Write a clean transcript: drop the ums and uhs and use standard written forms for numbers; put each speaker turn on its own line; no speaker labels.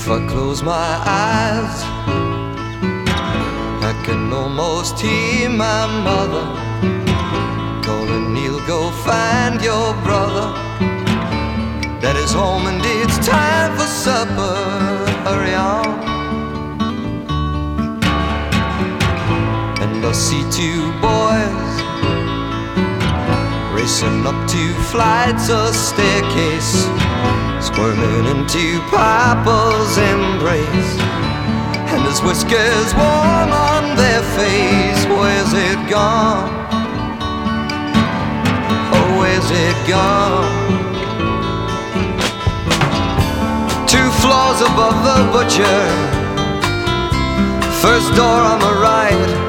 If I close my eyes, I can almost hear my mother calling, Neil, go find your brother. Daddy's home and it's time for supper, hurry on. And I see two boys racing up two flights of staircase, squirming into Papa's embrace, and his whiskers warm on their face. Where's it gone? Oh, where's it gone? 2 floors above the butcher, first door on the right,